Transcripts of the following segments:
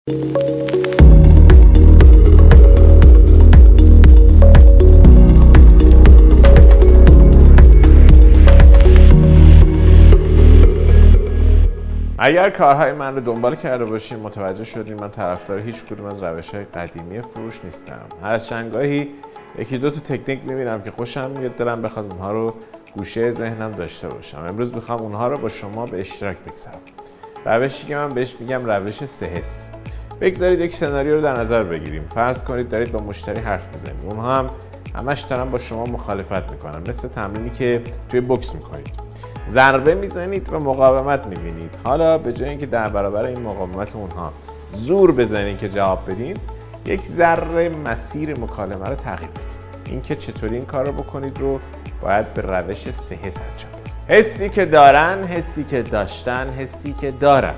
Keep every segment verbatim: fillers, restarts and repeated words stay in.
اگر کارهای من رو دنبال کرده باشین متوجه شدین من طرفدار هیچ کدوم از روش‌های قدیمی فروش نیستم. هر از چندگاهی یکی دو تا تکنیک می‌بینم که خوشم میاد، دلم بخواد اونها رو گوشه ذهنم داشته باشم. امروز می‌خوام اونها رو با شما به اشتراک بگذارم. روشی که من بهش میگم روش سه حس. بگذارید یک سناریو رو در نظر بگیریم. فرض کنید دارید با مشتری حرف می‌زنید. اونها هم همش دارن با شما مخالفت می‌کنن. مثل تمرینی که توی بوکس می‌کنید. ضربه میزنید و مقاومت میبینید. حالا به جای اینکه در برابر این مقاومت اونها زور بزنید که جواب بدین، یک ذره مسیر مکالمه رو تغییر بدید. اینکه چطوری این کار رو بکنید رو باید به روش سه حس انجام بدید. حسی که دارن، حسی که داشتن، حسی که دارن.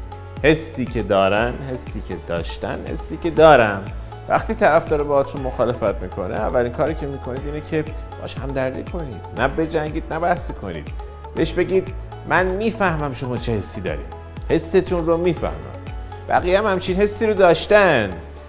حسی که دارن، حسی که داشتن، حسی که دارن. وقتی طرف داره باهاتون مخالفت میکنه، اولین کاری که میکنید اینه که باش همدردی کنید. نه بجنگید، نه بحثی کنید. بهش بگید من میفهمم شما چه حسی دارید. حستون رو میفهمم. بقیه هم همچین حسی رو داشتن.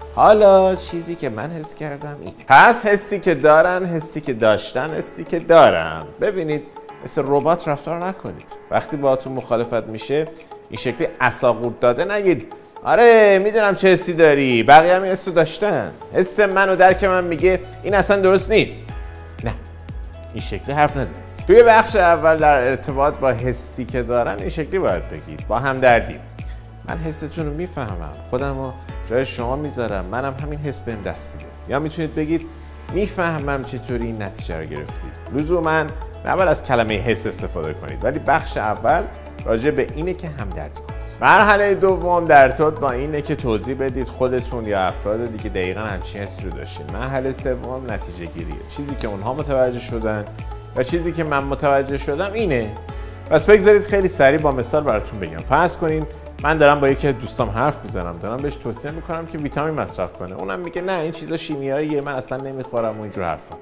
حالا چیزی که من حس کردم این. پس حسی که دارن، حسی که داشتن، حسی که دارم. ببینید مثل ربات رفتار نکنید. وقتی باهاتون مخالفت میشه این شکلی عصاقورت داده نگید. آره میدونم چه حسی داری. بقیه هم این حس رو داشتن. حس من و درک من میگه این اصلا درست نیست. نه. این شکلی حرف نزنید. توی بخش اول در ارتباط با حسی که دارن این شکلی باید بگید. با همدردی. من حستون رو میفهمم. خودم رو جای شما میذارم. منم همین حس بهم دست میده. یا میتونید بگید میفهمم چطوری این نتیجه رو گرفتید. لزوما نباید از کلمه حس استفاده کنید، ولی بخش اول راجع به اینه که همدردی کنید. مرحله دوم در ارتباط با اینه که توضیح بدید خودتون یا افراد دیگه دقیقاً همچین حسی رو داشتین. مرحله سوم نتیجه گیریه. چیزی که اونها متوجه شدن و چیزی که من متوجه شدم اینه. پس بگذارید خیلی سریع با مثال براتون بگم. فرض کنین من دارم با یکی از دوستام حرف میزنم، دارم بهش توصیه میکنم که ویتامین مصرف کنه. اونم میگه نه این چیزا شیمیاییه، من اصلا نمیخورم و اینجور حرفا.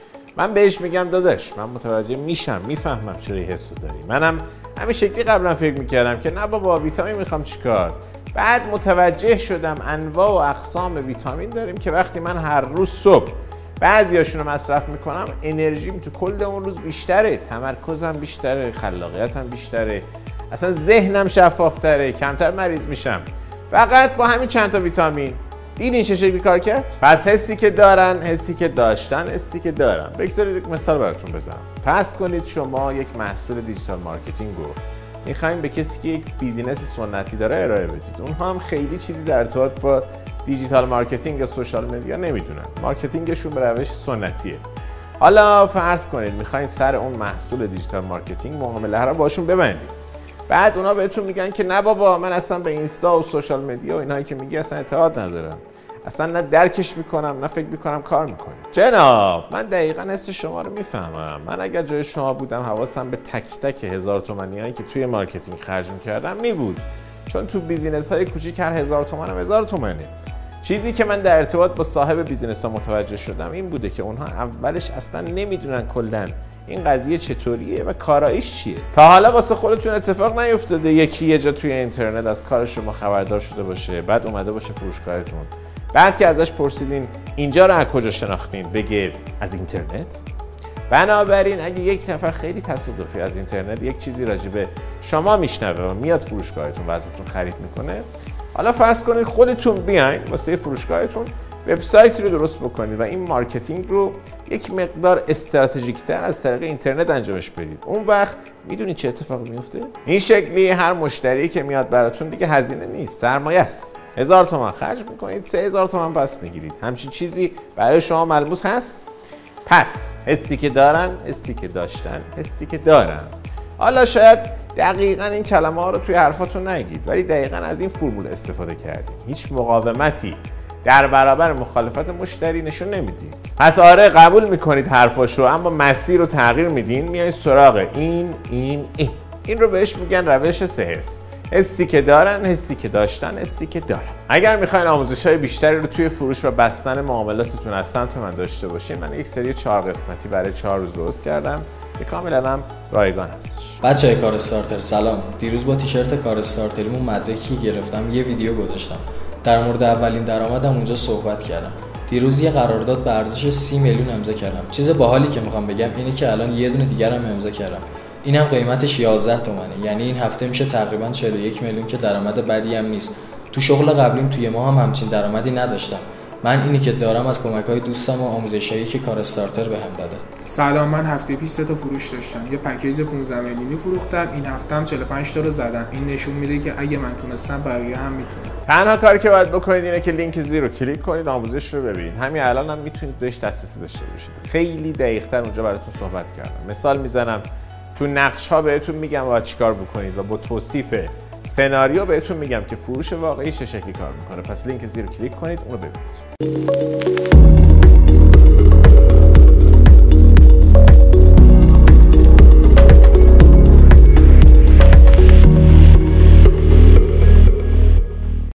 من بهش میگم داداش من متوجه میشم، میفهمم چرا این حسو داری. منم همین شکلی قبلا فکر میکردم که نه بابا ویتامین میخوام چیکار. بعد متوجه شدم انواع و اقسام ویتامین داریم که وقتی من هر روز صبح بعضیاشون رو مصرف میکنم انرژیم تو کل اون روز بیشتره، تمرکزم بیشتره، خلاقیتم بیشتره، اصلا ذهنم شفافتره، کمتر مریض میشم فقط با همین چند تا ویتامین. دیدین چه شکلی کار کرد؟ پس حسی که دارن، حسی که داشتن، حسی که دارن. بگذارید یک مثال براتون بزنم. فرض کنید شما یک محصول دیجیتال مارکتینگ رو میخواین به کسی که یک بیزینس سنتی داره ارائه بدید. اونها هم خیلی چیزی در ارتباط با دیجیتال مارکتینگ یا سوشال مدیا نمیدونن. مارکتینگشون به روش سنتیه. حالا فرض کنید میخواین سر اون محصول دیجیتال مارکتینگ معامله رو باشون ببندید. بعد اونا بهتون میگن که نه بابا من اصلا به اینستا و سوشال مدیا و اینایی که میگی اصلا اعتقاد ندارم. اصلا نه درکش میکنم نه فکر میکنم کار میکنم. جناب من دقیقاً حس شما رو میفهمم. من اگر جای شما بودم حواسم به تک تک هزار تومانیایی که توی مارکتینگ خرج میکردم میبود. چون تو بیزینس های کوچیک هر هزار تومان هم هزار تومانه. چیزی که من در ارتباط با صاحب بیزینس ها متوجه شدم این بوده که اونها اولش اصلا نمیدونن کلاً این قضیه چطوریه و کاراییش چیه. تا حالا واسه خودتون اتفاق نیفتاده یکی یه جا توی اینترنت از کار شما خبردار شده باشه، بعد اومده باشه فروشگاهتون، بعد که ازش پرسیدین اینجا رو از کجا شناختین بگه از اینترنت؟ بنابراین اگه یک نفر خیلی تصادفی از اینترنت یک چیزی راجبه شما میشنوه و میاد فروشگاهتون و ازتون خرید میکنه، حالا فرض کنید خودتون بیاین واسه فروشگاهتون وبسایتی رو درست بکنید و این مارکتینگ رو یک مقدار استراتژیک‌تر از طریق اینترنت انجامش بدید. اون وقت میدونید چه اتفاقی میفته؟ این شکلی هر مشتری که میاد براتون دیگه هزینه نیست، سرمایه است. هزار تومان خرج میکنید، سه هزار تومان پس میگیرید. همچین چیزی برای شما ملموس هست؟ پس حسی که دارن، حسی که داشتن، حسی که دارن. حالا شاید دقیقاً این کلمه ها رو توی حرفاتون نگید، ولی دقیقاً از این فرمول استفاده کردید. هیچ مقاومتی در برابر مخالفت مشتری نشون نمیدید. پس آره قبول میکنید حرفاشو، اما مسیر رو تغییر میدین، میایید سراغ این این این. این رو بهش میگن روش سه حس. حسی که دارن، حسی که داشتن، حسی که دارن. اگر میخواین آموزش‌های بیشتری رو توی فروش و بستن معاملاتتون از سمت من داشته باشین، من یک سری چهار قسمتی برای چهار روز درست کردم که کاملا هم رایگان هستش. بچه‌های کار استارتر سلام. دیروز با تیشرت کار استارتریمون مدرکی گرفتم، یه ویدیو گذاشتم. در مورد اولین درآمدم اونجا صحبت کردم. دیروز یه قرارداد به ارزش سی میلیون امضا کردم. چیز باحالی که میخوام بگم اینه که الان یه دونه دیگرم امضا کردم. اینم قیمتش یازده تومنه، یعنی این هفته میشه تقریبا چهل و یک میلیون که درآمد بدی هم نیست. تو شغل قبلیم توی ماه هم همچین درآمدی نداشتم. من اینی که دارم از کمک‌های دوستم و آموزشایی که کار استارتر بهم داده. سلام، من هفته پیش سه تا فروش داشتم. یه پکیج پانزده میلیونی فروختم. این هفته هم چهل و پنج تا رو زدم. این نشون میده که اگه من تونستم بقیه هم میتونن. تنها کاری که باید بکنید اینه که لینک زیر رو کلیک کنید، آموزش رو ببینید. همین الان هم میتونید بهش دسترسی داشته باشید. خیلی دقیق‌تر اونجا براتون صحبت کردم. مثال میزنم، تو نقش‌ها بهتون میگم باید چیکار بکنید و با توصیف سناریو بهتون میگم که فروش واقعی چه شکلی کار میکنه. پس لینک زیر کلیک کنید، اونو ببینید.